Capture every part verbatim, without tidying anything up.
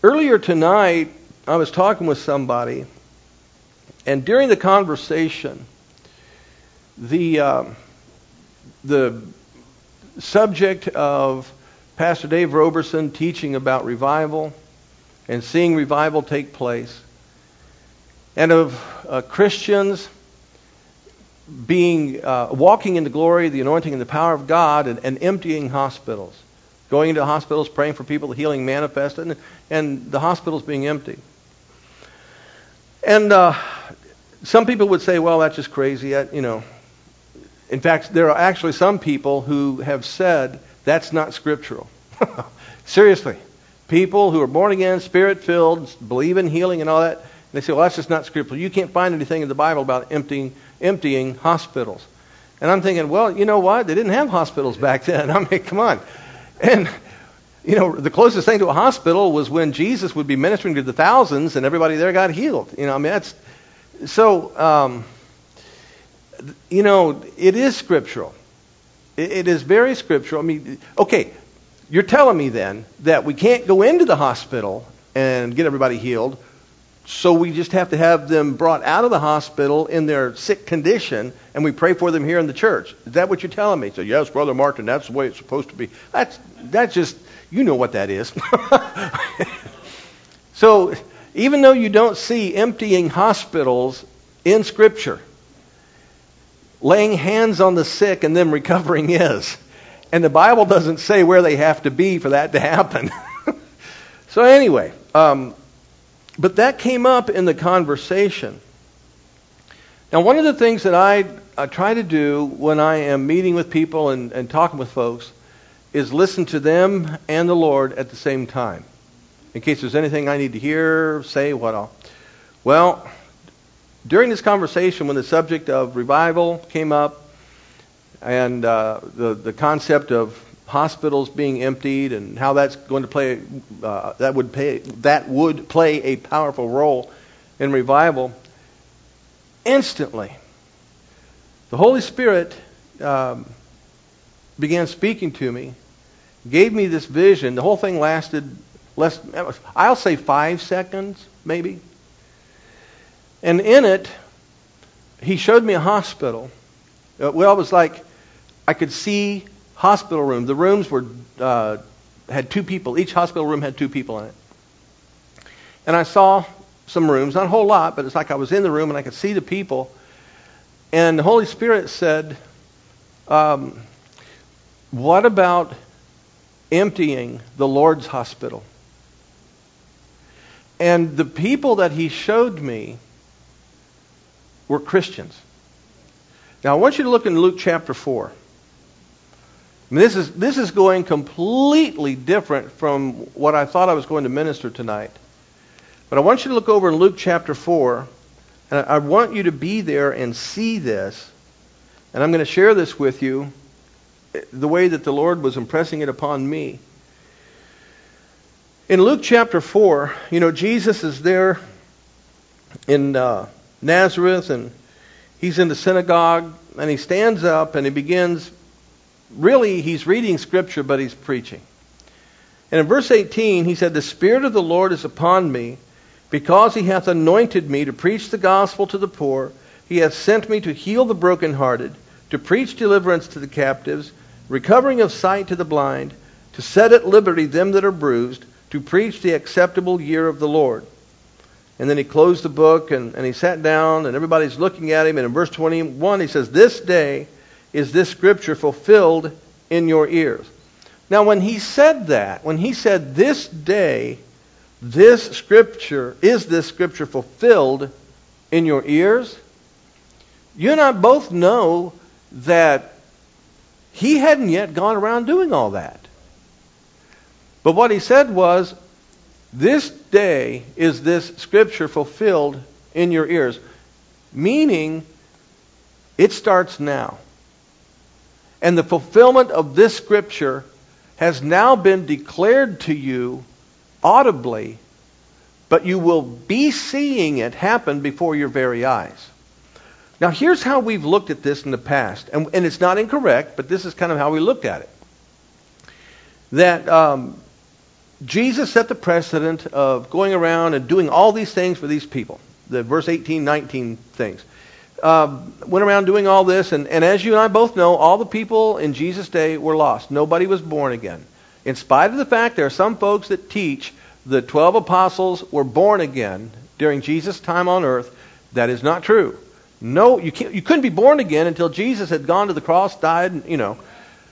Earlier tonight, I was talking with somebody, and during the conversation, the uh, the subject of Pastor Dave Roberson teaching about revival and seeing revival take place, and of uh, Christians being uh, walking in the glory, the anointing, and the power of God, and, and emptying hospitals. Going into hospitals, praying for people, the healing manifested, and, and the hospitals being empty. And uh, some people would say, well, that's just crazy. That, you know. In fact, there are actually some people who have said that's not scriptural. Seriously. People who are born again, spirit-filled, believe in healing and all that, and they say, well, that's just not scriptural. You can't find anything in the Bible about emptying, emptying hospitals. And I'm thinking, well, you know what? They didn't have hospitals back then. I mean, come on. And, you know, the closest thing to a hospital was when Jesus would be ministering to the thousands and everybody there got healed. You know, I mean, that's... So, um, you know, it is scriptural. It, it is very scriptural. I mean, okay, you're telling me then that we can't go into the hospital and get everybody healed, so we just have to have them brought out of the hospital in their sick condition, and we pray for them here in the church. Is that what you're telling me? So, yes, Brother Martin, that's the way it's supposed to be. That's that's just, you know what that is. So, even though you don't see emptying hospitals in Scripture, laying hands on the sick and them recovering is. And the Bible doesn't say where they have to be for that to happen. So anyway, um, but that came up in the conversation. Now, one of the things that I, I try to do when I am meeting with people and, and talking with folks is listen to them and the Lord at the same time. In case there's anything I need to hear, say, what all. Well, during this conversation, when the subject of revival came up and uh, the the concept of hospitals being emptied and how that's going to play uh, that would pay that would play a powerful role in revival, instantly the Holy Spirit um, began speaking to me, gave me this vision. The whole thing lasted less, I'll say five seconds, maybe. And in it, he showed me a hospital. Uh, well, it was like I could see hospital rooms. The rooms were uh, had two people. Each hospital room had two people in it. And I saw some rooms, not a whole lot, but it's like I was in the room and I could see the people. And the Holy Spirit said, um, what about emptying the Lord's hospital? And the people that he showed me were Christians. Now, I want you to look in Luke chapter four. I mean, this is this is going completely different from what I thought I was going to minister tonight. But I want you to look over in Luke chapter four, and I want you to be there and see this. And I'm going to share this with you the way that the Lord was impressing it upon me. In Luke chapter four, you know, Jesus is there in uh, Nazareth, and he's in the synagogue, and he stands up and he begins, really he's reading scripture, but he's preaching. And in verse eighteen, he said, "The Spirit of the Lord is upon me, because he hath anointed me to preach the gospel to the poor. He hath sent me to heal the brokenhearted, to preach deliverance to the captives, recovering of sight to the blind, to set at liberty them that are bruised, to preach the acceptable year of the Lord." And then he closed the book and, and he sat down and everybody's looking at him. And in verse twenty-one he says, "This day is this scripture fulfilled in your ears." Now when he said that, when he said this day, this scripture, is this scripture fulfilled in your ears? You and I both know that he hadn't yet gone around doing all that. But what he said was, this day is this scripture fulfilled in your ears. Meaning, it starts now. And the fulfillment of this scripture has now been declared to you audibly, but you will be seeing it happen before your very eyes. Now here's how we've looked at this in the past. And, and it's not incorrect, but this is kind of how we looked at it. That... Um, Jesus set the precedent of going around and doing all these things for these people. The verse eighteen, nineteen things. Uh, went around doing all this, and, and as you and I both know, all the people in Jesus' day were lost. Nobody was born again. In spite of the fact there are some folks that teach the twelve apostles were born again during Jesus' time on earth, that is not true. No, you can't, you couldn't be born again until Jesus had gone to the cross, died, you know.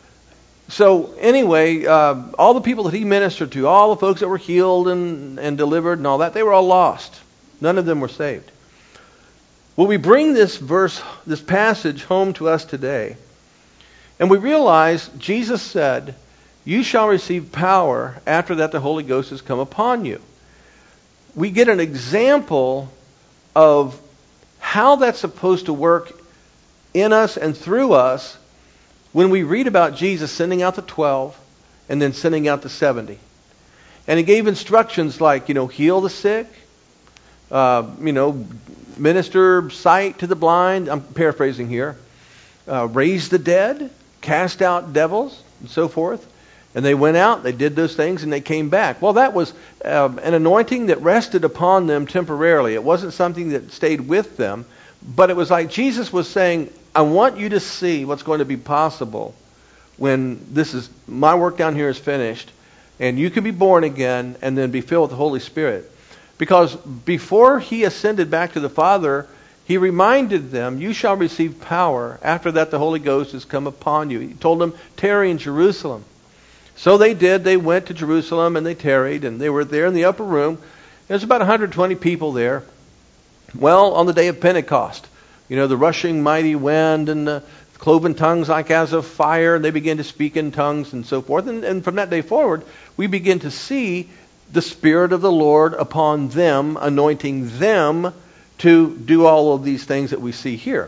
So anyway, uh, all the people that he ministered to, all the folks that were healed and, and delivered and all that, they were all lost. None of them were saved. Well, we bring this verse, this passage home to us today, and we realize Jesus said, "You shall receive power after that the Holy Ghost has come upon you." We get an example of how that's supposed to work in us and through us when we read about Jesus sending out the twelve and then sending out the seventy. And he gave instructions like, you know, heal the sick, uh, you know, minister sight to the blind, I'm paraphrasing here, uh, raise the dead, cast out devils, and so forth. And they went out, they did those things, and they came back. Well, that was um, an anointing that rested upon them temporarily. It wasn't something that stayed with them. But it was like Jesus was saying, I want you to see what's going to be possible when this is, my work down here is finished, and you can be born again and then be filled with the Holy Spirit. Because before he ascended back to the Father, he reminded them, you shall receive power. After that, the Holy Ghost has come upon you. He told them, tarry in Jerusalem. So they did. They went to Jerusalem and they tarried, and they were there in the upper room. There's about one hundred twenty people there. Well, on the day of Pentecost, you know, the rushing mighty wind and the cloven tongues like as of fire, and they began to speak in tongues and so forth. And, and from that day forward, we begin to see the Spirit of the Lord upon them, anointing them to do all of these things that we see here.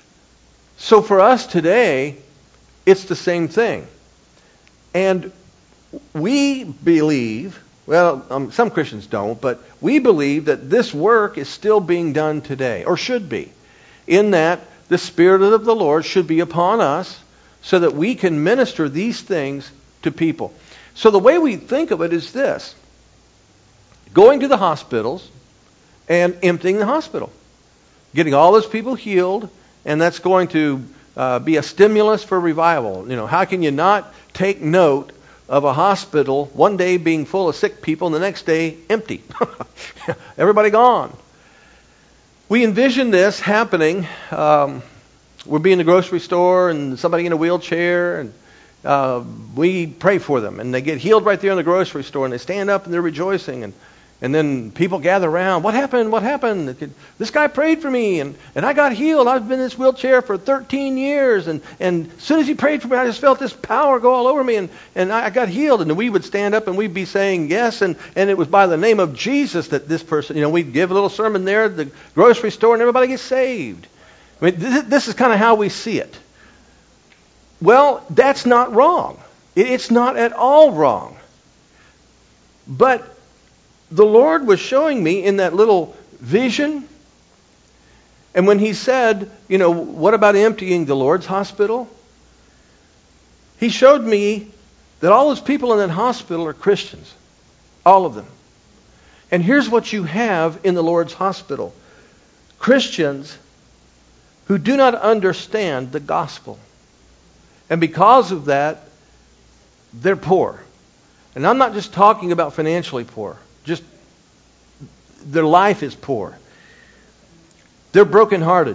So for us today, it's the same thing. And we believe, well, um, some Christians don't, but we believe that this work is still being done today, or should be, in that the Spirit of the Lord should be upon us so that we can minister these things to people. So the way we think of it is this: going to the hospitals and emptying the hospital, getting all those people healed, and that's going to uh, be a stimulus for revival. You know, how can you not take note of a hospital one day being full of sick people and the next day empty? Everybody gone. We envision this happening. Um, we'll be in the grocery store and somebody in a wheelchair, and uh, we pray for them, and they get healed right there in the grocery store, and they stand up and they're rejoicing, and and then people gather around. What happened? What happened? This guy prayed for me, and, and I got healed. I've been in this wheelchair for thirteen years, and, and as soon as he prayed for me, I just felt this power go all over me, and, and I got healed. And we would stand up and we'd be saying yes, and, and it was by the name of Jesus that this person, you know, we'd give a little sermon there at the grocery store, and everybody gets saved. I mean, this, this is kind of how we see it. Well, that's not wrong. It, it's not at all wrong. But the Lord was showing me in that little vision, and when he said, you know, what about emptying the Lord's hospital? He showed me that all those people in that hospital are Christians. All of them. And here's what you have in the Lord's hospital: Christians who do not understand the gospel. And because of that, they're poor. And I'm not just talking about financially poor. Just their life is poor. They're brokenhearted.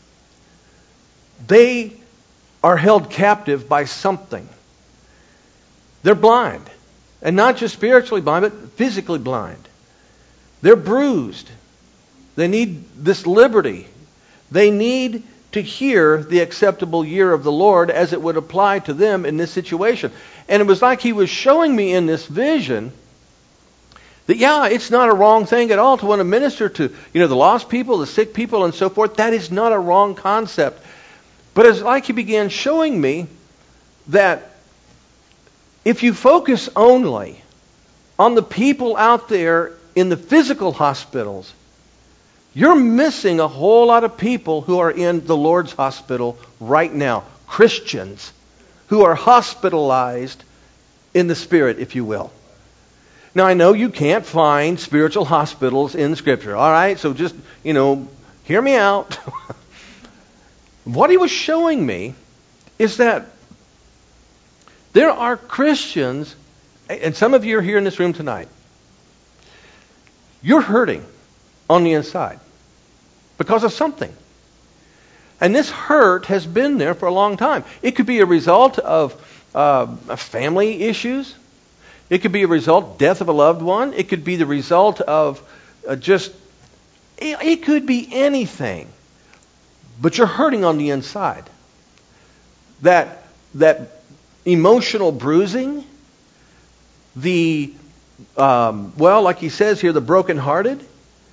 They are held captive by something. They're blind. And not just spiritually blind, but physically blind. They're bruised. They need this liberty. They need to hear the acceptable year of the Lord as it would apply to them in this situation. And it was like he was showing me in this vision that, yeah, it's not a wrong thing at all to want to minister to, you know, the lost people, the sick people, and so forth. That is not a wrong concept. But it's like he began showing me that if you focus only on the people out there in the physical hospitals, you're missing a whole lot of people who are in the Lord's hospital right now. Christians who are hospitalized in the spirit, if you will. Now, I know you can't find spiritual hospitals in Scripture, all right? So just, you know, hear me out. What he was showing me is that there are Christians, and some of you are here in this room tonight, you're hurting on the inside because of something. And this hurt has been there for a long time. It could be a result of uh, family issues. It could be a result, death of a loved one. It could be the result of uh, just, it, it could be anything. But you're hurting on the inside. That, that emotional bruising, the, um, well, like he says here, the brokenhearted.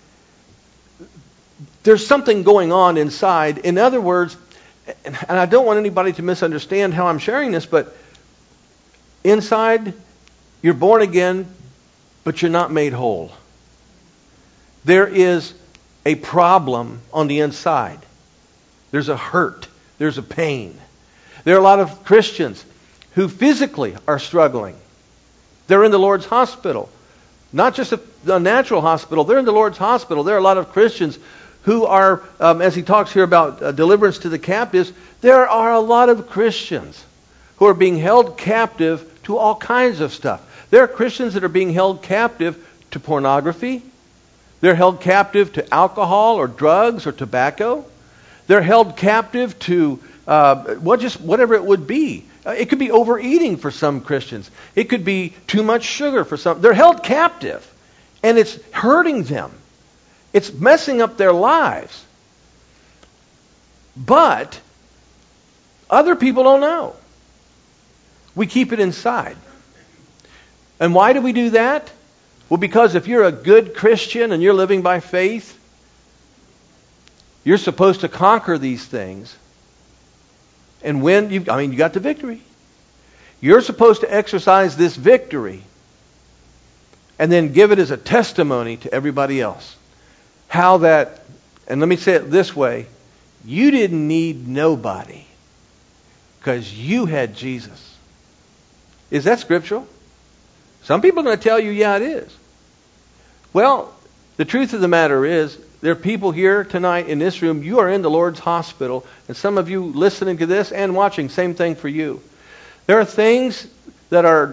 There's something going on inside. In other words, and I don't want anybody to misunderstand how I'm sharing this, but inside, you're born again, but you're not made whole. There is a problem on the inside. There's a hurt. There's a pain. There are a lot of Christians who physically are struggling. They're in the Lord's hospital. Not just a, a natural hospital. They're in the Lord's hospital. There are a lot of Christians who are, um, as he talks here about uh, deliverance to the captives, there are a lot of Christians who are being held captive to all kinds of stuff. There are Christians that are being held captive to pornography. They're held captive to alcohol or drugs or tobacco. They're held captive to uh, what just whatever it would be. Uh, it could be overeating for some Christians. It could be too much sugar for some. They're held captive, and it's hurting them. It's messing up their lives. But other people don't know. We keep it inside. And why do we do that? Well, because if you're a good Christian and you're living by faith, you're supposed to conquer these things. And when you, I mean, you got the victory. You're supposed to exercise this victory and then give it as a testimony to everybody else. How that, and let me say it this way, you didn't need nobody because you had Jesus. Is that scriptural? Some people are going to tell you, yeah, it is. Well, the truth of the matter is, there are people here tonight in this room, you are in the Lord's hospital, and some of you listening to this and watching, same thing for you. There are things that are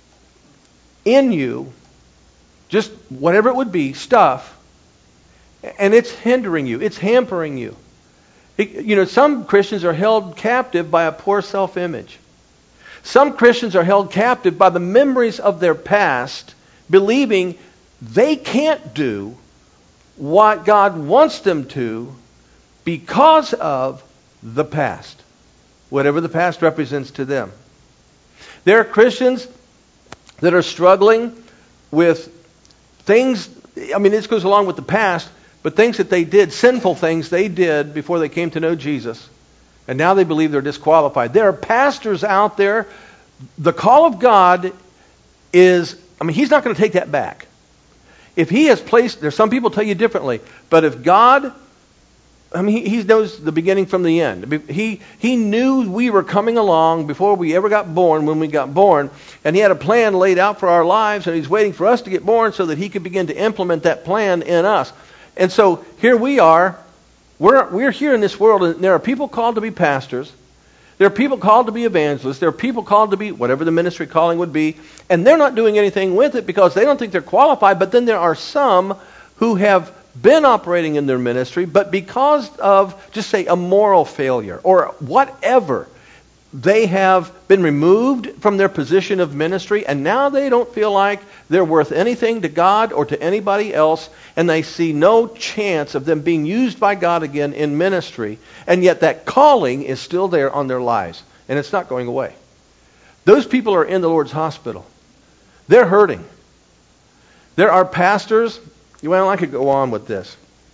in you, just whatever it would be, stuff, and it's hindering you, it's hampering you. It, you know, some Christians are held captive by a poor self-image. Some Christians are held captive by the memories of their past, believing they can't do what God wants them to because of the past, whatever the past represents to them. There are Christians that are struggling with things, I mean, this goes along with the past, but things that they did, sinful things they did before they came to know Jesus. And now they believe they're disqualified. There are pastors out there. The call of God is, I mean, He's not going to take that back. If He has placed, there's some people tell you differently, but if God, I mean, He, he knows the beginning from the end. He, he knew we were coming along before we ever got born, when we got born, and He had a plan laid out for our lives, and He's waiting for us to get born so that He could begin to implement that plan in us. And so here we are. We're, we're here in this world, and there are people called to be pastors. There are people called to be evangelists. There are people called to be whatever the ministry calling would be. And they're not doing anything with it because they don't think they're qualified. But then there are some who have been operating in their ministry, but because of, just say, a moral failure or whatever, they have been removed from their position of ministry, and now they don't feel like they're worth anything to God or to anybody else, and they see no chance of them being used by God again in ministry, and yet that calling is still there on their lives, and it's not going away. Those people are in the Lord's hospital. They're hurting. There are pastors, well, I could go on with this.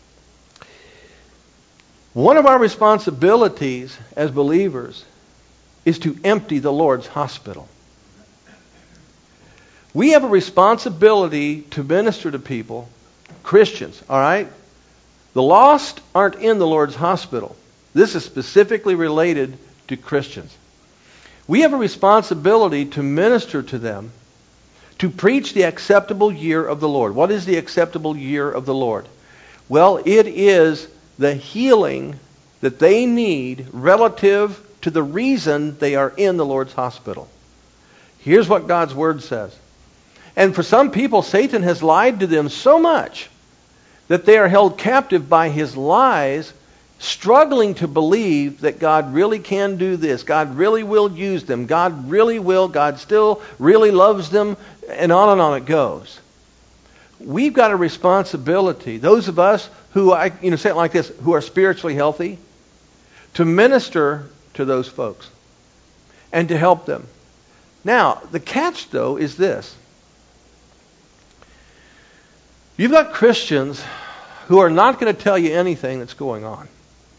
One of our responsibilities as believers is to empty the Lord's hospital. We have a responsibility to minister to people, Christians, all right? The lost aren't in the Lord's hospital. This is specifically related to Christians. We have a responsibility to minister to them, to preach the acceptable year of the Lord. What is the acceptable year of the Lord? Well, it is the healing that they need relative to the reason they are in the Lord's hospital. Here's what God's Word says. And for some people, Satan has lied to them so much that they are held captive by his lies, struggling to believe that God really can do this. God really will use them. God really will. God still really loves them. And on and on it goes. We've got a responsibility, those of us who, I you know, say it like this, who are spiritually healthy, to minister to those folks and to help them. Now, the catch, though, is this. You've got Christians who are not going to tell you anything that's going on.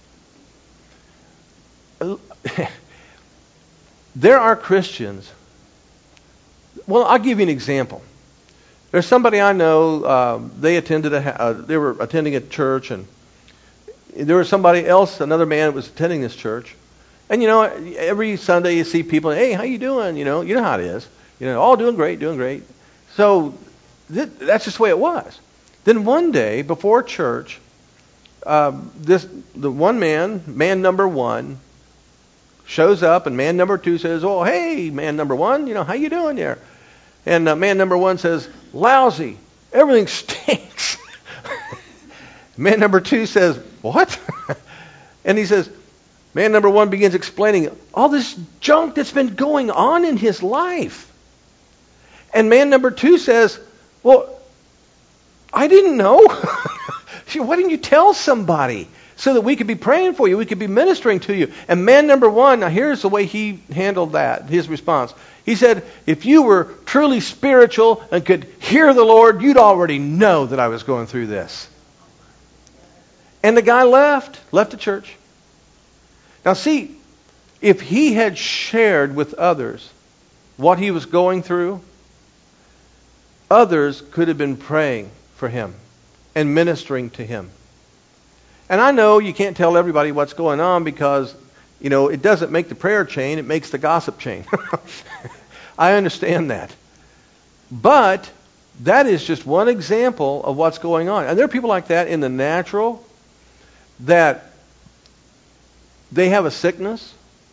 There are Christians. Well, I'll give you an example. There's somebody I know. Uh, they attended a. Uh, they were attending a church, and there was somebody else, another man, that was attending this church. And you know, every Sunday you see people. Hey, how you doing? You know, you know how it is. You know, all doing great, doing great. So th- that's just the way it was. Then one day before church, um, this the one man, man number one, shows up, and man number two says, "Oh, hey, man number one, you know, how you doing there?" And uh, man number one says, "Lousy, everything stinks." Man number two says, "What?" And he says, man number one begins explaining all this junk that's been going on in his life. And man number two says, "Well, I didn't know." Why didn't you tell somebody so that we could be praying for you, we could be ministering to you? And man number one, now here's the way he handled that, his response. He said, "If you were truly spiritual and could hear the Lord, you'd already know that I was going through this." And the guy left, left the church. Now see, if he had shared with others what he was going through, others could have been praying for him and ministering to him. And I know you can't tell everybody what's going on because, you know, it doesn't make the prayer chain, it makes the gossip chain. I understand that. But that is just one example of what's going on. And there are people like that in the natural that they have a sickness,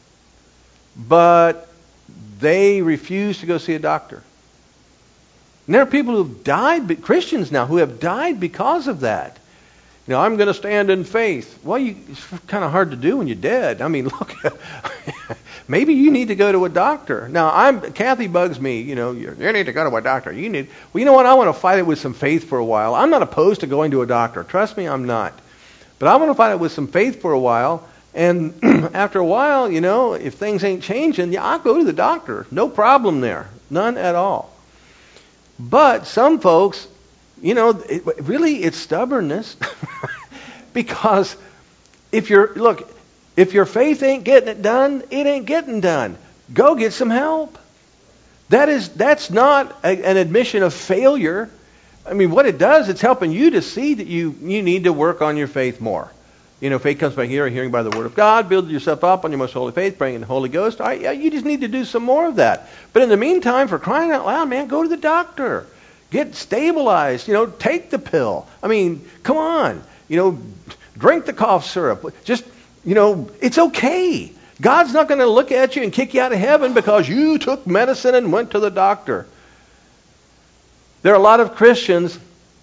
but they refuse to go see a doctor. And there are people who've died, Christians now, who have died because of that. You know, I'm going to stand in faith. Well, you, it's kind of hard to do when you're dead. I mean, look, maybe you need to go to a doctor. Now, I'm Kathy bugs me. You know, you, you need to go to a doctor. You need. Well, you know what? I want to fight it with some faith for a while. I'm not opposed to going to a doctor. Trust me, I'm not. But I want to fight it with some faith for a while. And after a while, you know, if things ain't changing, yeah, I'll go to the doctor. No problem there. None at all. But some folks, you know, it, really it's stubbornness. Because if you're, look, if your faith ain't getting it done, it ain't getting done. Go get some help. That is, that's not a, an admission of failure. I mean, what it does, it's helping you to see that you, you need to work on your faith more. You know, faith comes by hearing, hearing by the Word of God. Build yourself up on your most holy faith, praying in the Holy Ghost. All right, yeah, you just need to do some more of that. But in the meantime, for crying out loud, man, go to the doctor. Get stabilized. You know, take the pill. I mean, come on. You know, drink the cough syrup. Just, you know, it's okay. God's not going to look at you and kick you out of heaven because you took medicine and went to the doctor. There are a lot of Christians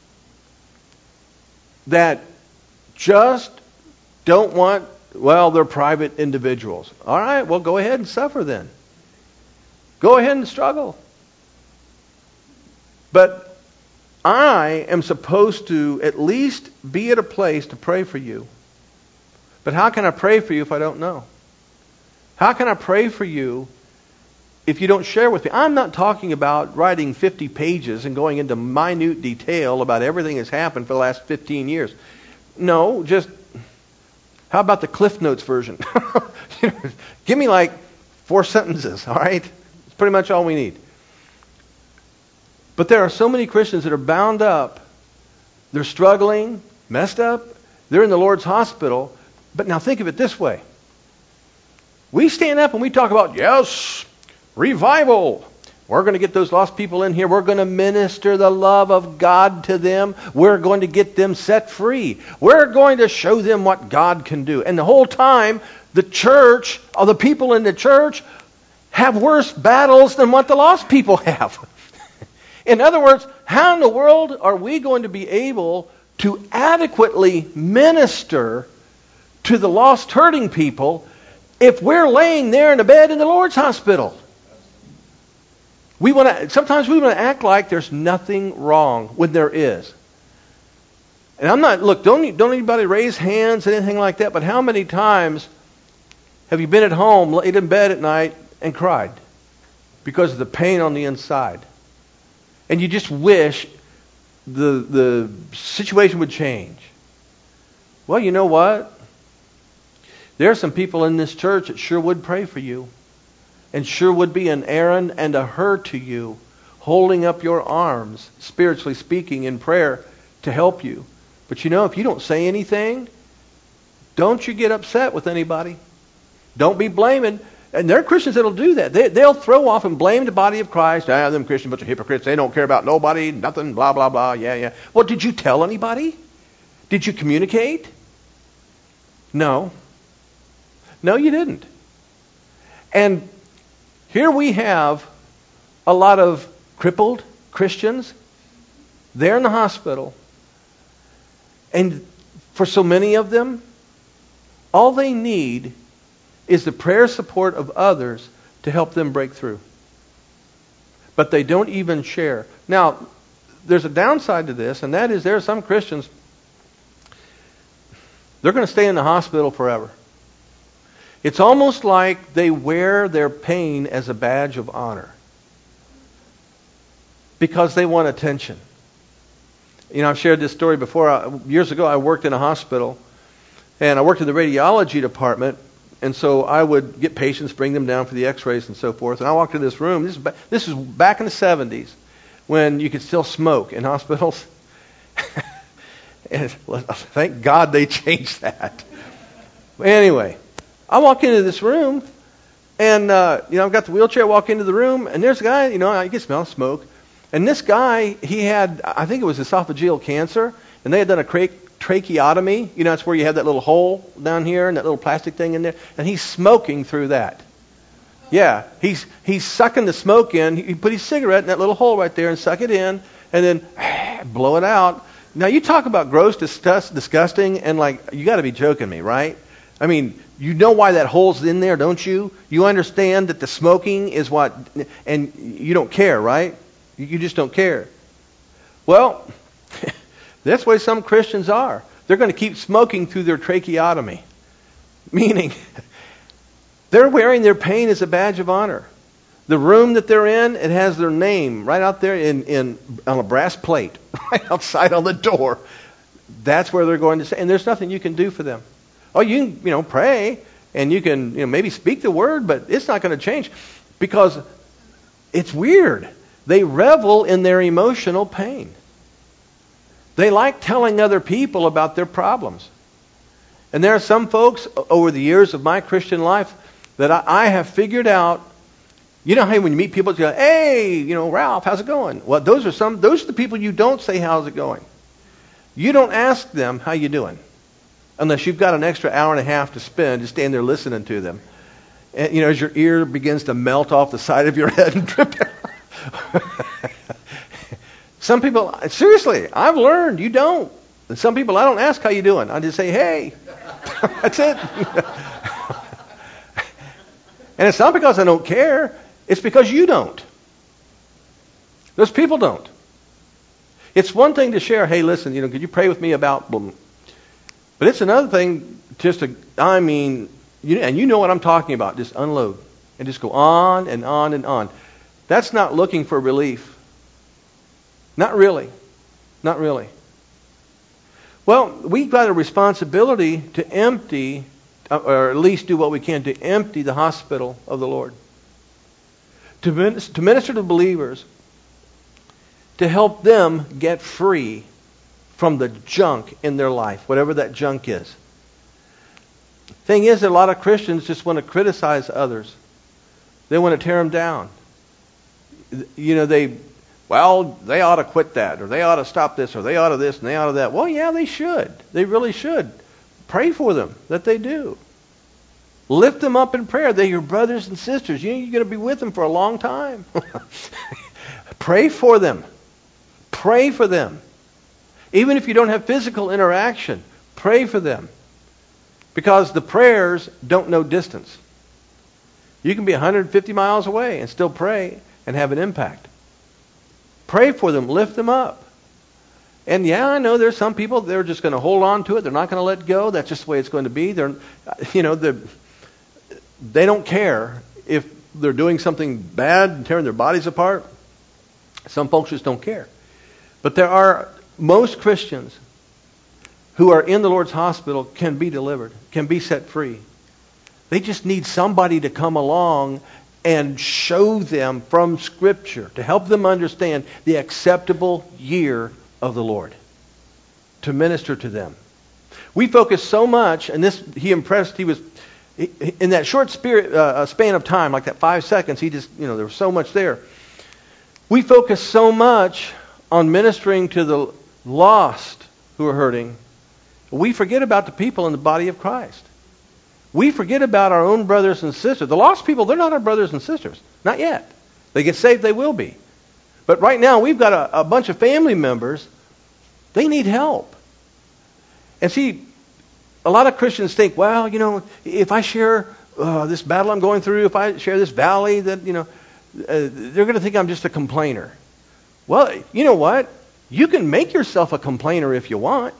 that just don't want, well, they're private individuals. All right, well, go ahead and suffer then. Go ahead and struggle. But I am supposed to at least be at a place to pray for you. But how can I pray for you if I don't know? How can I pray for you if you don't share with me? I'm not talking about writing fifty pages and going into minute detail about everything that's happened for the last fifteen years. No, just, how about the Cliff Notes version? Give me like four sentences, all right? It's pretty much all we need. But there are so many Christians that are bound up. They're struggling, messed up. They're in the Lord's hospital. But now think of it this way. We stand up and we talk about, yes, revival. We're going to get those lost people in here. We're going to minister the love of God to them. We're going to get them set free. We're going to show them what God can do. And the whole time, the church, or the people in the church, have worse battles than what the lost people have. In other words, how in the world are we going to be able to adequately minister to the lost, hurting people if we're laying there in a bed in the Lord's hospital? We want to. Sometimes we want to act like there's nothing wrong when there is. And I'm not. Look, don't don't anybody raise hands or anything like that. But how many times have you been at home, laid in bed at night, and cried because of the pain on the inside, and you just wish the the situation would change? Well, you know what? There are some people in this church that sure would pray for you. And sure would be an Aaron and a Hur to you, holding up your arms, spiritually speaking, in prayer to help you. But you know, if you don't say anything, don't you get upset with anybody. Don't be blaming. And there are Christians that'll do that. They, they'll throw off and blame the body of Christ. Ah, them Christians, bunch of hypocrites. They don't care about nobody, nothing, blah, blah, blah. Yeah, yeah. Well, did you tell anybody? Did you communicate? No. No, you didn't. And here we have a lot of crippled Christians. They're in the hospital. And for so many of them, all they need is the prayer support of others to help them break through. But they don't even share. Now, there's a downside to this, and that is there are some Christians, they're going to stay in the hospital forever. It's almost like they wear their pain as a badge of honor because they want attention. You know, I've shared this story before. Years ago, I worked in a hospital, and I worked in the radiology department, and so I would get patients, bring them down for the x-rays and so forth, and I walked in this room. This is, ba- this is back in the seventies when you could still smoke in hospitals. And well, thank God they changed that. But anyway, I walk into this room, and uh, you know, I've got the wheelchair. I walk into the room, and there's a guy. You know, you can smell smoke. And this guy, he had, I think it was esophageal cancer, and they had done a cra- tracheotomy. You know, it's where you have that little hole down here and that little plastic thing in there, and he's smoking through that. Yeah, he's he's sucking the smoke in. He put his cigarette in that little hole right there and suck it in, and then blow it out. Now, you talk about gross, disgust, disgusting, and like, you got to be joking me, right? I mean, you know why that hole's in there, don't you? You understand that the smoking is what, and you don't care, right? You just don't care. Well, that's why some Christians are. They're going to keep smoking through their tracheotomy. Meaning, they're wearing their pain as a badge of honor. The room that they're in, it has their name right out there in, in on a brass plate, right outside on the door. That's where they're going to stay. And there's nothing you can do for them. Oh, you can, you know, pray, and you can, you know, maybe speak the word, but it's not going to change because it's weird. They revel in their emotional pain. They like telling other people about their problems. And there are some folks over the years of my Christian life that I, I have figured out. You know how when you meet people, you go, "Hey, you know, Ralph, how's it going?" Well, those are some. Those are the people you don't say, "How's it going?" You don't ask them, "How you doing?" Unless you've got an extra hour and a half to spend just stand there listening to them. And, you know, as your ear begins to melt off the side of your head and drip down. Some people, seriously, I've learned you don't. And some people, I don't ask how you doing. I just say, "Hey." That's it. And it's not because I don't care. It's because you don't. Those people don't. It's one thing to share, "Hey, listen, you know, could you pray with me about..." Boom. But it's another thing just to, I mean, you, and you know what I'm talking about, just unload and just go on and on and on. That's not looking for relief. Not really. Not really. Well, we've got a responsibility to empty, or at least do what we can to empty the hospital of the Lord. To minister, to minister to believers, to help them get free from the junk in their life, whatever that junk is. Thing is that a lot of Christians just want to criticize others. They want to tear them down. you know, they, well, they ought to quit that, or they ought to stop this, or they ought to this, and they ought to that. Well, yeah, they should. They really should. Pray for them that they do. Lift them up in prayer. They're your brothers and sisters. You know, you're going to be with them for a long time. Pray for them. Pray for them. Even if you don't have physical interaction, pray for them. Because the prayers don't know distance. You can be one hundred fifty miles away and still pray and have an impact. Pray for them. Lift them up. And yeah, I know there's some people, they're just going to hold on to it. They're not going to let go. That's just the way it's going to be. They're, you know, they're, they don't care if they're doing something bad and tearing their bodies apart. Some folks just don't care. But there are, most Christians who are in the Lord's hospital can be delivered, can be set free. They just need somebody to come along and show them from Scripture to help them understand the acceptable year of the Lord, to minister to them. We focus so much, and this he impressed, he was, in that short spirit, uh, span of time, like that five seconds, he just, you know, there was so much there. We focus so much on ministering to the lost who are hurting, we forget about the people in the body of Christ. We forget about our own brothers and sisters. The lost people, they're not our brothers and sisters. Not yet. They get saved, they will be. But right now, we've got a, a bunch of family members. They need help. And see, a lot of Christians think, well, you know, if I share uh, this battle I'm going through, if I share this valley, that, you know, uh, they're going to think I'm just a complainer. Well, you know what? You can make yourself a complainer if you want.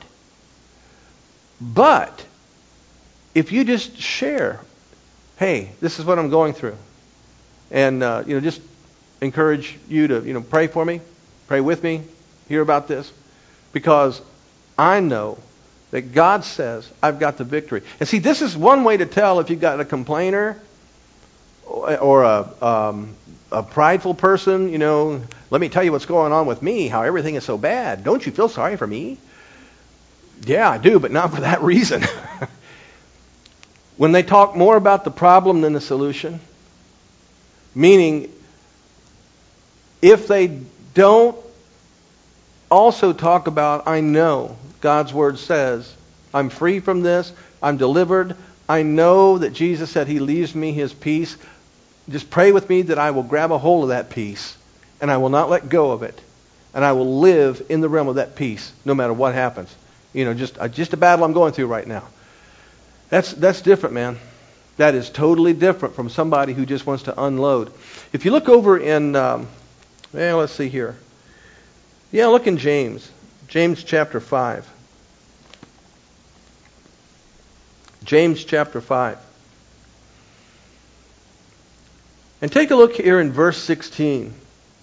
But if you just share, hey, this is what I'm going through, and uh, you know, just encourage you to, you know, pray for me, pray with me, hear about this, because I know that God says I've got the victory. And see, this is one way to tell if you've got a complainer or a um, a prideful person. You know, let me tell you what's going on with me, how everything is so bad. Don't you feel sorry for me? Yeah, I do, but not for that reason. When they talk more about the problem than the solution, meaning if they don't also talk about, I know God's Word says, I'm free from this, I'm delivered, I know that Jesus said He leaves me His peace, just pray with me that I will grab a hold of that peace and I will not let go of it, and I will live in the realm of that peace no matter what happens. You know, just, uh, just a battle I'm going through right now. That's that's different, man. That is totally different from somebody who just wants to unload. If you look over in, um, well, let's see here. Yeah, look in James. James chapter five. James chapter five. And take a look here in verse sixteen.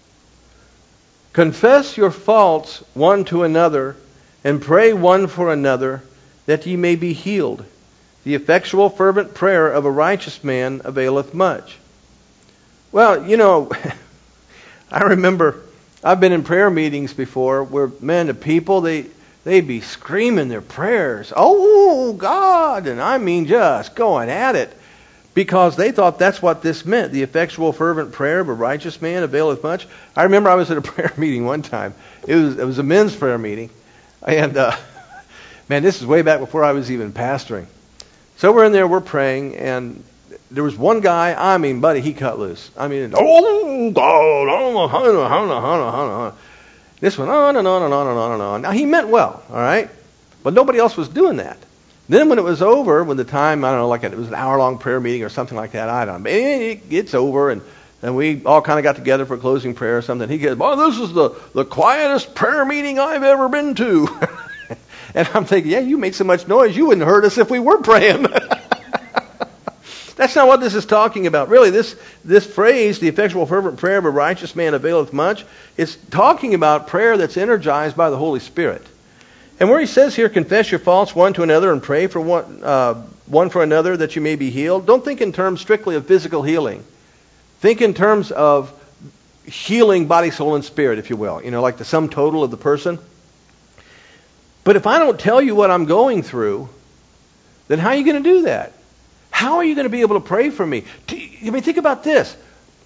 Confess your faults one to another, and pray one for another, that ye may be healed. The effectual fervent prayer of a righteous man availeth much. Well, you know, I remember I've been in prayer meetings before where, man, the people, they, they'd be screaming their prayers. Oh, God! And I mean just going at it. Because they thought that's what this meant. The effectual fervent prayer of a righteous man availeth much. I remember I was at a prayer meeting one time. It was, it was a men's prayer meeting. And, uh, man, this is way back before I was even pastoring. So we're in there, we're praying, and there was one guy, I mean, buddy, he cut loose. I mean, oh, God, oh, hana, hana, hana, hana. This went on and on and on and on and on. Now, he meant well, all right? But nobody else was doing that. Then when it was over, when the time, I don't know, like it was an hour-long prayer meeting or something like that, I don't know. It, it's over, and, and we all kind of got together for a closing prayer or something. He goes, oh, this is the, the quietest prayer meeting I've ever been to. And I'm thinking, yeah, you make so much noise, you wouldn't hurt us if we were praying. That's not what this is talking about. Really, this, this phrase, the effectual fervent prayer of a righteous man availeth much, is talking about prayer that's energized by the Holy Spirit. And where he says here, confess your faults one to another and pray for one, uh, one for another that you may be healed, don't think in terms strictly of physical healing. Think in terms of healing body, soul, and spirit, if you will. You know, like the sum total of the person. But if I don't tell you what I'm going through, then how are you going to do that? How are you going to be able to pray for me? I mean, think about this.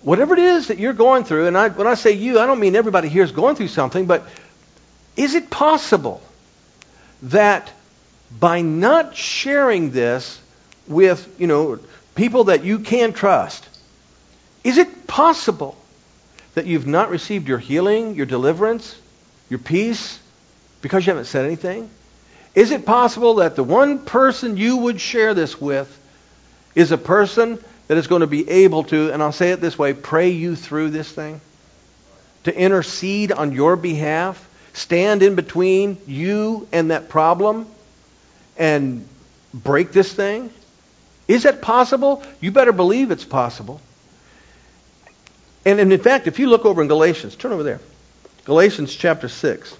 whatever it is that you're going through, and I, when I say you, I don't mean everybody here is going through something, but is it possible that by not sharing this with, you know, people that you can trust, is it possible that you've not received your healing, your deliverance, your peace, because you haven't said anything? Is it possible that the one person you would share this with is a person that is going to be able to, and I'll say it this way, pray you through this thing? To intercede on your behalf? Stand in between you and that problem and break this thing? Is that possible? You better believe it's possible. And, and in fact, if you look over in Galatians, turn over there. Galatians chapter six.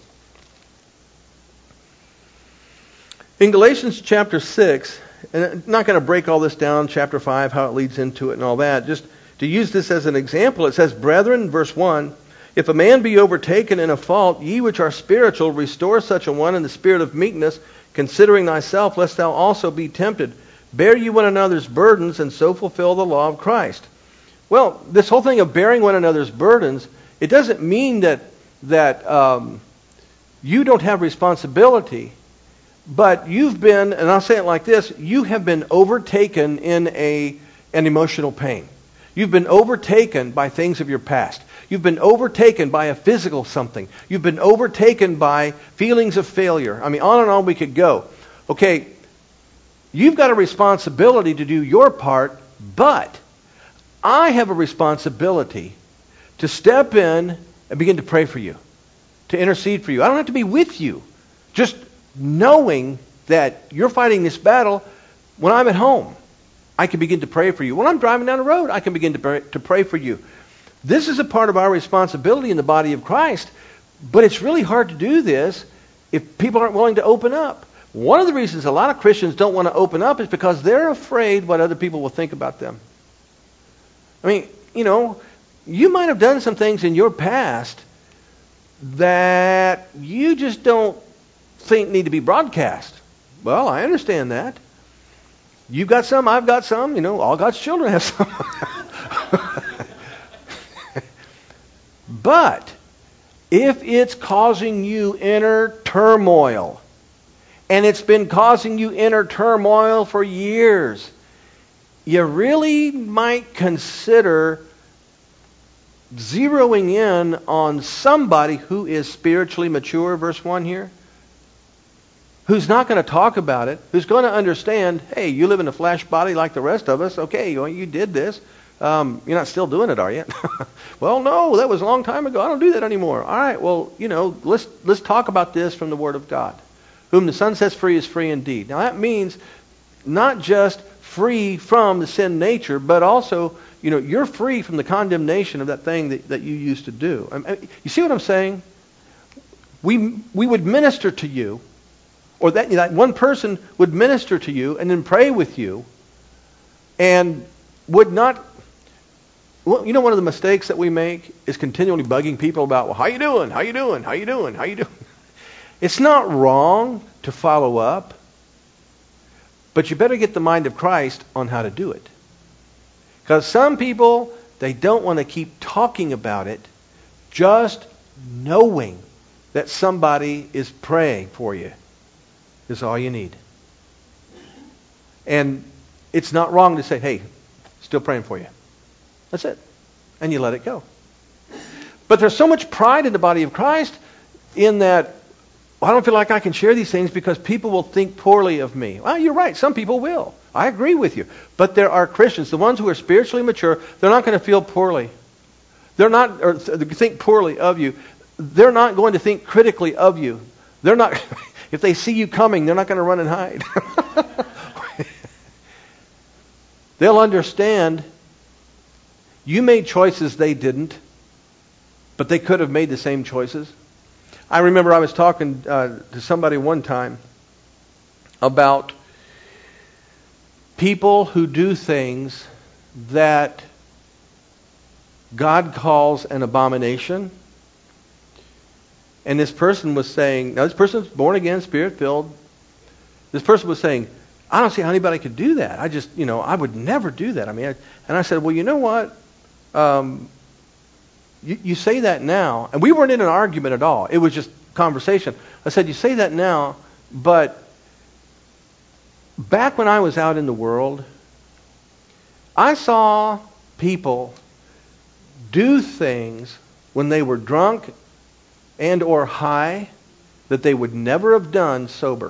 In Galatians chapter six, and I'm not going to break all this down, chapter five, how it leads into it and all that. Just to use this as an example, it says, Brethren, verse one, if a man be overtaken in a fault, ye which are spiritual, restore such a one in the spirit of meekness, considering thyself, lest thou also be tempted. Bear ye one another's burdens, and so fulfill the law of Christ. Well, this whole thing of bearing one another's burdens, it doesn't mean that that um, you don't have responsibility, but you've been, and I'll say it like this, you have been overtaken in a an emotional pain. You've been overtaken by things of your past. You've been overtaken by a physical something. You've been overtaken by feelings of failure. I mean, on and on we could go. Okay, you've got a responsibility to do your part, but I have a responsibility to step in and begin to pray for you, to intercede for you. I don't have to be with you. Just knowing that you're fighting this battle, when I'm at home, I can begin to pray for you. When I'm driving down the road, I can begin to pray, to pray for you. This is a part of our responsibility in the body of Christ, but it's really hard to do this if people aren't willing to open up. One of the reasons a lot of Christians don't want to open up is because they're afraid what other people will think about them. I mean, you know, you might have done some things in your past that you just don't think need to be broadcast. Well, I understand that. You've got some, I've got some, you know, all God's children have some. But if it's causing you inner turmoil, and it's been causing you inner turmoil for years, you really might consider zeroing in on somebody who is spiritually mature, verse one here, who's not going to talk about it, who's going to understand, hey, you live in a flesh body like the rest of us. Okay, well, you did this. Um, you're not still doing it, are you? Well, no, that was a long time ago. I don't do that anymore. All right, well, you know, let's let's talk about this from the Word of God. Whom the Son sets free is free indeed. Now, that means not just free from the sin nature, but also, you know, you're free from the condemnation of that thing that, that you used to do. I mean, you see what I'm saying? We we would minister to you, or that, you know, that one person would minister to you and then pray with you, and would not. Well, you know, one of the mistakes that we make is continually bugging people about, well, how you doing? How you doing? How you doing? How you doing? It's not wrong to follow up, but you better get the mind of Christ on how to do it. Because some people, they don't want to keep talking about it, just knowing that somebody is praying for you is all you need. And it's not wrong to say, hey, still praying for you. That's it. And you let it go. But there's so much pride in the body of Christ in that, well, I don't feel like I can share these things because people will think poorly of me. Well, you're right. Some people will. I agree with you. But there are Christians, the ones who are spiritually mature, they're not going to feel poorly. They're not, or think poorly of you. They're not going to think critically of you. They're not, if they see you coming, they're not going to run and hide. They'll understand you made choices they didn't, but they could have made the same choices. I remember I was talking uh, to somebody one time about people who do things that God calls an abomination. And this person was saying, now this person's born again, Spirit-filled. This person was saying, I don't see how anybody could do that. I just, you know, I would never do that. I mean, I, and I said, well, you know what? um, you, you say that now, and we weren't in an argument at all. It was just conversation. I said, you say that now, but back when I was out in the world, I saw people do things when they were drunk and or high that they would never have done sober.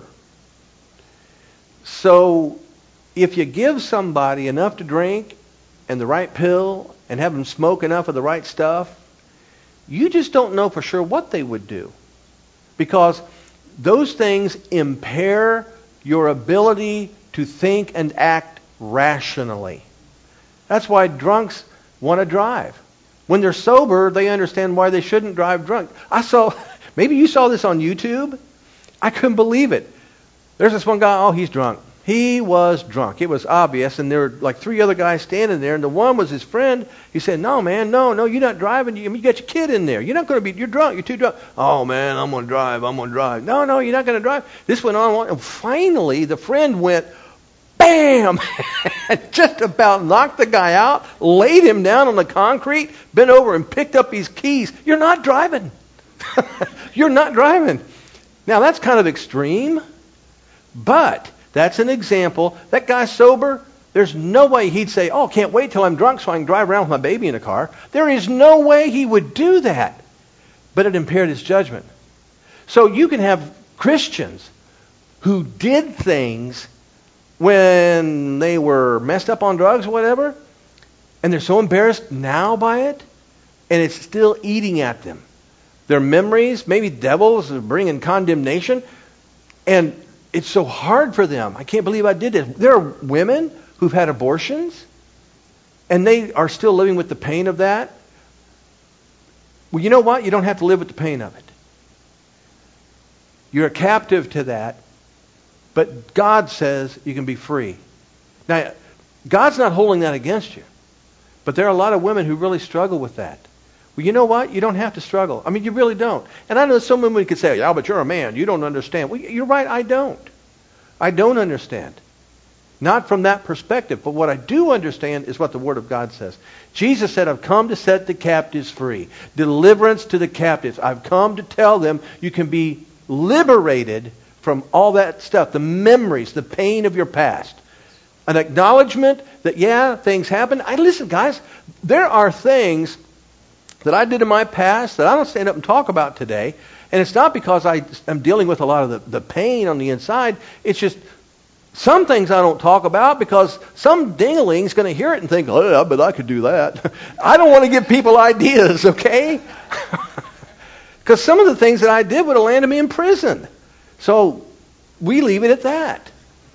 So if you give somebody enough to drink and the right pill and have them smoke enough of the right stuff, you just don't know for sure what they would do. Because those things impair your ability to think and act rationally. That's why drunks want to drive. When they're sober, they understand why they shouldn't drive drunk. I saw, maybe you saw this on YouTube. I couldn't believe it. There's this one guy, oh, he's drunk. He was drunk. It was obvious, and there were like three other guys standing there, and the one was his friend. He said, no, man, no, no, you're not driving. You, you got your kid in there. You're not going to be, you're drunk. You're too drunk. Oh, man, I'm going to drive. I'm going to drive. No, no, you're not going to drive. This went on, and finally the friend went, bam, just about knocked the guy out, laid him down on the concrete, bent over and picked up his keys. You're not driving. You're not driving. Now, that's kind of extreme, but that's an example. That guy's sober. There's no way he'd say, oh, can't wait till I'm drunk so I can drive around with my baby in the car. There is no way he would do that. But it impaired his judgment. So you can have Christians who did things when they were messed up on drugs or whatever, and they're so embarrassed now by it, and it's still eating at them. Their memories, maybe devils are bringing condemnation, and it's so hard for them. I can't believe I did this. There are women who've had abortions, and they are still living with the pain of that. Well, you know what? You don't have to live with the pain of it. You're a captive to that, but God says you can be free. Now, God's not holding that against you, but there are a lot of women who really struggle with that. Well, you know what? You don't have to struggle. I mean, you really don't. And I know some women could say, yeah, but you're a man. You don't understand. Well, you're right. I don't. I don't understand. Not from that perspective. But what I do understand is what the Word of God says. Jesus said, I've come to set the captives free. Deliverance to the captives. I've come to tell them you can be liberated from all that stuff. The memories, the pain of your past. An acknowledgement that, yeah, things happen. I listen, guys, there are things that I did in my past that I don't stand up and talk about today. And it's not because I am dealing with a lot of the, the pain on the inside. It's just some things I don't talk about because some dingling's going to hear it and think, oh, I bet I could do that. I don't want to give people ideas, okay? Because some of the things that I did would have landed me in prison. So we leave it at that.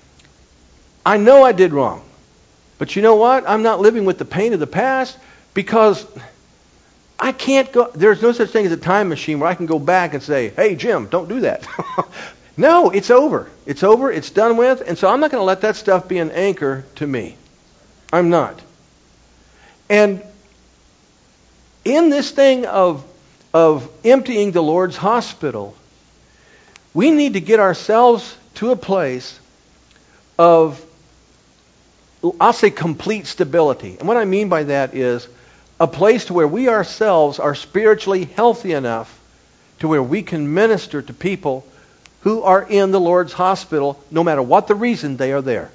I know I did wrong. But you know what? I'm not living with the pain of the past because I can't go, there's no such thing as a time machine where I can go back and say, hey, Jim, don't do that. No, it's over. It's over. It's done with. And so I'm not going to let that stuff be an anchor to me. I'm not. And in this thing of, of emptying the Lord's hospital, we need to get ourselves to a place of, I'll say, complete stability. And what I mean by that is a place to where we ourselves are spiritually healthy enough to where we can minister to people who are in the Lord's hospital, no matter what the reason they are there.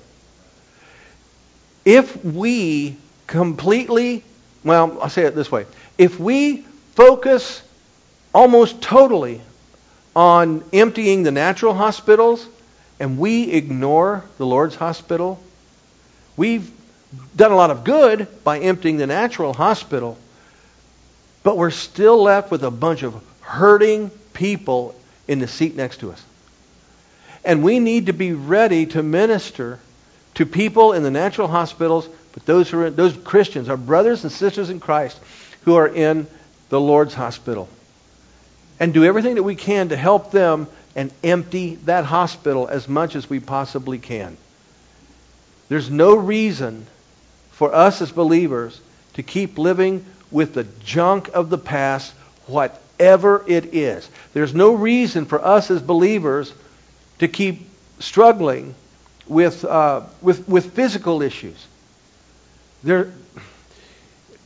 If we completely, well, I'll say it this way. If we focus almost totally on emptying the natural hospitals and we ignore the Lord's hospital, we've done a lot of good by emptying the natural hospital, but we're still left with a bunch of hurting people in the seat next to us. And we need to be ready to minister to people in the natural hospitals, but those who are in, those Christians, our brothers and sisters in Christ, who are in the Lord's hospital. And do everything that we can to help them and empty that hospital as much as we possibly can. There's no reason for us as believers to keep living with the junk of the past, whatever it is. There's no reason for us as believers to keep struggling with uh, with with physical issues. There,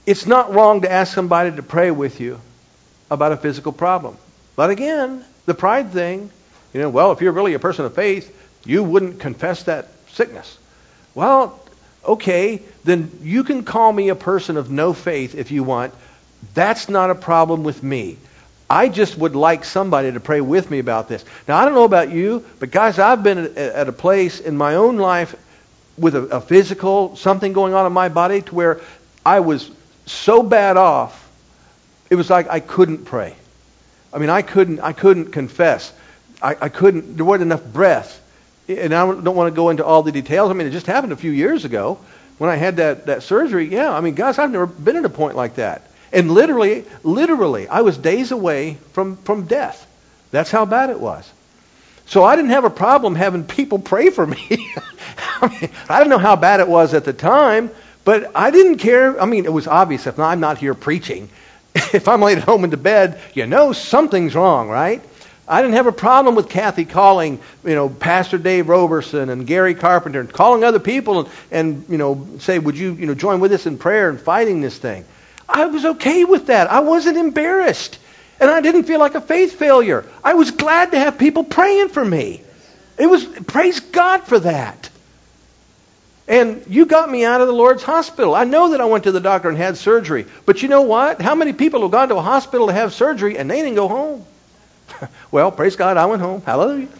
it's not wrong to ask somebody to pray with you about a physical problem. But again, the pride thing, you know, well, if you're really a person of faith, you wouldn't confess that sickness. Well, okay, then you can call me a person of no faith if you want. That's not a problem with me. I just would like somebody to pray with me about this. Now, I don't know about you, but guys, I've been at a place in my own life with a, a physical, something going on in my body to where I was so bad off, it was like I couldn't pray. I mean, I couldn't, I couldn't confess. I, I couldn't, there wasn't enough breath. And I don't want to go into all the details. I mean, it just happened a few years ago when I had that, that surgery. Yeah, I mean, guys, I've never been at a point like that. And literally, literally, I was days away from, from death. That's how bad it was. So I didn't have a problem having people pray for me. I mean, I don't know how bad it was at the time, but I didn't care. I mean, it was obvious. If I'm not here preaching, if I'm laid at home in the bed, you know something's wrong, right? I didn't have a problem with Kathy calling, you know, Pastor Dave Roberson and Gary Carpenter and calling other people and, and, you know, say, would you, you know, join with us in prayer and fighting this thing? I was okay with that. I wasn't embarrassed. And I didn't feel like a faith failure. I was glad to have people praying for me. It was, praise God for that. And you got me out of the Lord's hospital. I know that I went to the doctor and had surgery. But you know what? How many people have gone to a hospital to have surgery and they didn't go home? Well, praise God, I went home. Hallelujah.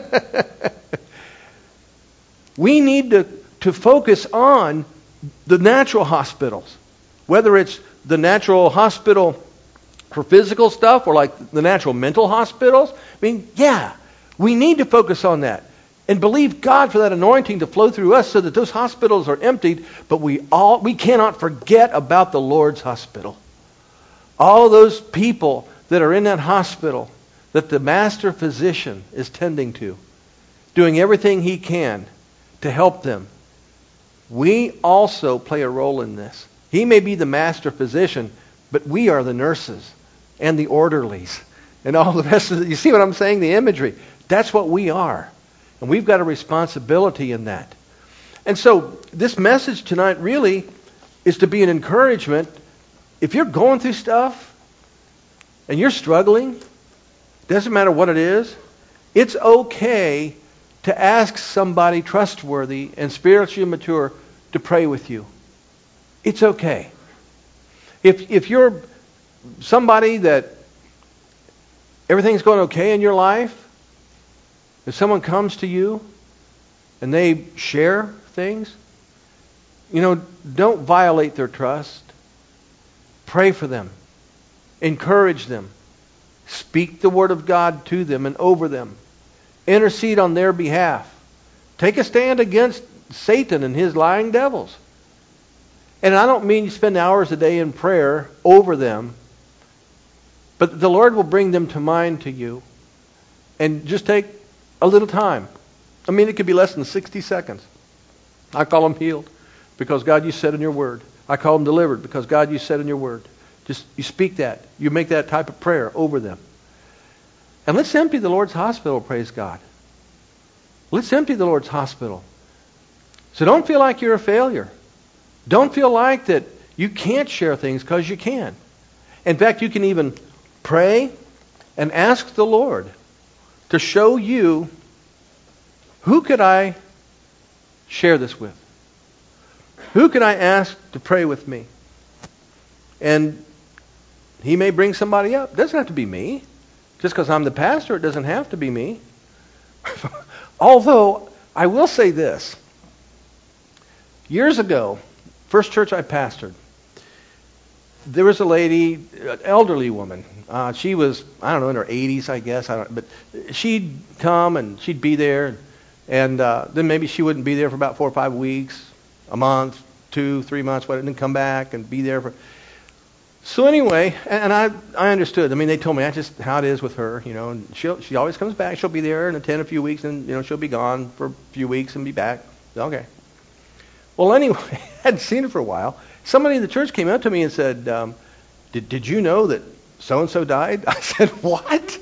We need to, to focus on the natural hospitals. Whether it's the natural hospital for physical stuff or like the natural mental hospitals. I mean, yeah, we need to focus on that. And believe God for that anointing to flow through us so that those hospitals are emptied. But we all we cannot forget about the Lord's hospital. All those people that are in that hospital that the master physician is tending to, doing everything he can to help them. We also play a role in this. He may be the master physician, but we are the nurses and the orderlies and all the rest of it. You see what I'm saying? The imagery. That's what we are. And we've got a responsibility in that. And so this message tonight really is to be an encouragement. If you're going through stuff and you're struggling, doesn't matter what it is, it's okay to ask somebody trustworthy and spiritually mature to pray with you. It's okay. If if you're somebody that everything's going okay in your life, if someone comes to you and they share things, you know, don't violate their trust. Pray for them. Encourage them. Speak the word of God to them and over them. Intercede on their behalf. Take a stand against Satan and his lying devils. And I don't mean you spend hours a day in prayer over them, but the Lord will bring them to mind to you. And just take a little time. I mean, it could be less than sixty seconds. I call them healed because God, you said in your word. I call them delivered because God, you said in your word. Just you speak that. You make that type of prayer over them. And let's empty the Lord's hospital, praise God. Let's empty the Lord's hospital. So don't feel like you're a failure. Don't feel like that you can't share things because you can. In fact, you can even pray and ask the Lord to show you, who could I share this with? Who can I ask to pray with me? And He may bring somebody up. It doesn't have to be me. Just because I'm the pastor, it doesn't have to be me. Although, I will say this. Years ago, first church I pastored, there was a lady, an elderly woman. Uh, she was, I don't know, in her eighties, I guess. I don't. But she'd come and she'd be there. And uh, then maybe she wouldn't be there for about four or five weeks, a month, two, three months, whatever, and then come back and be there for... So anyway, and I I understood. I mean, they told me that's just how it is with her, you know. And she she always comes back. She'll be there and attend a few weeks, and you know she'll be gone for a few weeks and be back. Okay. Well, anyway, I hadn't seen her for a while. Somebody in the church came up to me and said, um, "Did did you know that so and so died?" I said, "What?"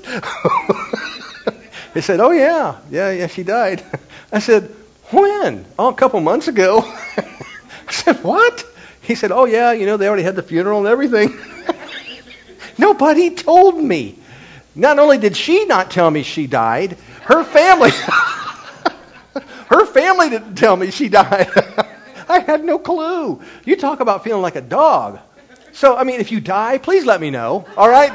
They said, "Oh yeah, yeah, yeah, she died." I said, "When?" "Oh, a couple months ago." I said, "What?" He said, oh, yeah, you know, they already had the funeral and everything. Nobody told me. Not only did she not tell me she died, her family, her family didn't tell me she died. I had no clue. You talk about feeling like a dog. So, I mean, if you die, please let me know. All right?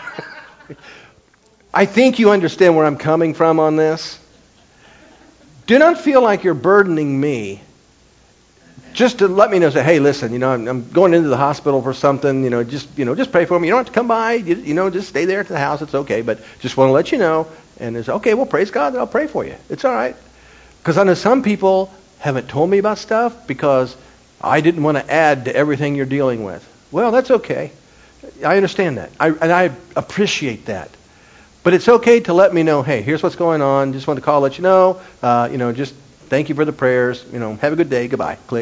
I think you understand where I'm coming from on this. Do not feel like you're burdening me. Just to let me know, say, hey, listen, you know, I'm, I'm going into the hospital for something. You know, just you know, just pray for me. You don't have to come by. You, you know, just stay there at the house. It's okay. But just want to let you know. And it's okay. Well, praise God. I'll pray for you. It's all right. Because I know some people haven't told me about stuff because I didn't want to add to everything you're dealing with. Well, that's okay. I understand that. I, and I appreciate that. But it's okay to let me know, hey, here's what's going on. Just want to call, let you know. Uh, you know, just thank you for the prayers. You know, have a good day. Goodbye. Click.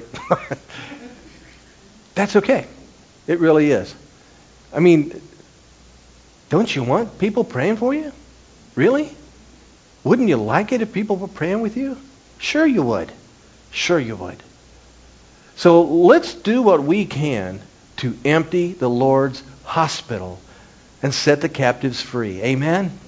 That's okay. It really is. I mean, don't you want people praying for you? Really? Wouldn't you like it if people were praying with you? Sure you would. Sure you would. So let's do what we can to empty the Lord's hospital and set the captives free. Amen?